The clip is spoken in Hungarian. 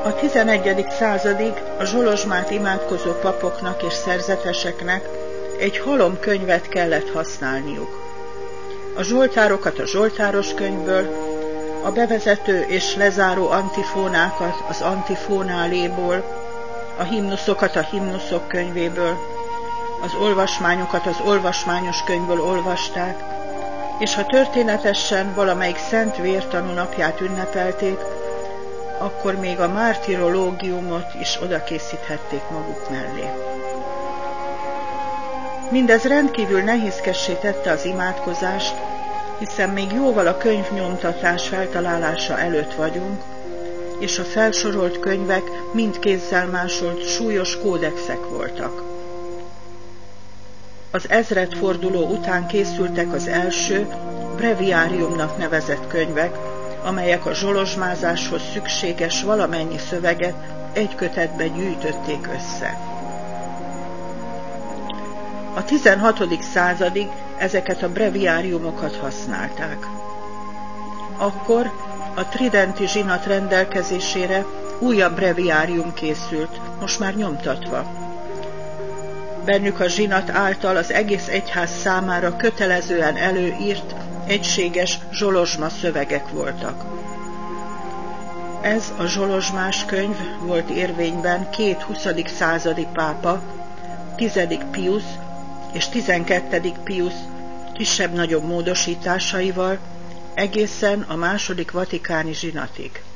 A 11. századig a Zsolozsmát imádkozó papoknak és szerzeteseknek egy halomkönyvet kellett használniuk. A zsoltárokat a zsoltáros könyvből, a bevezető és lezáró antifónákat az antifónáléból, a himnuszokat a himnuszok könyvéből, az olvasmányokat az olvasmányos könyvből olvasták, és ha történetesen valamelyik szent vértanú napját ünnepelték, akkor még a mártirológiumot is odakészíthették maguk mellé. Mindez rendkívül nehézkessé tette az imádkozást, hiszen még jóval a könyvnyomtatás feltalálása előtt vagyunk, és a felsorolt könyvek mind kézzel másolt súlyos kódexek voltak. Az ezredforduló után készültek az első breviáriumnak nevezett könyvek, amelyek a zsolozsmázáshoz szükséges valamennyi szöveget egy kötetbe gyűjtötték össze. A 16. századig ezeket a breviáriumokat használták. Akkor a tridenti zsinat rendelkezésére újabb breviárium készült, most már nyomtatva. Bennük a zsinat által az egész egyház számára kötelezően előírt, egységes zsolozsma szövegek voltak. Ez a zsolozsmás könyv volt érvényben két 20. századi pápa, 10. Piusz és 12. Piusz kisebb-nagyobb módosításaival egészen a II. Vatikáni zsinatig.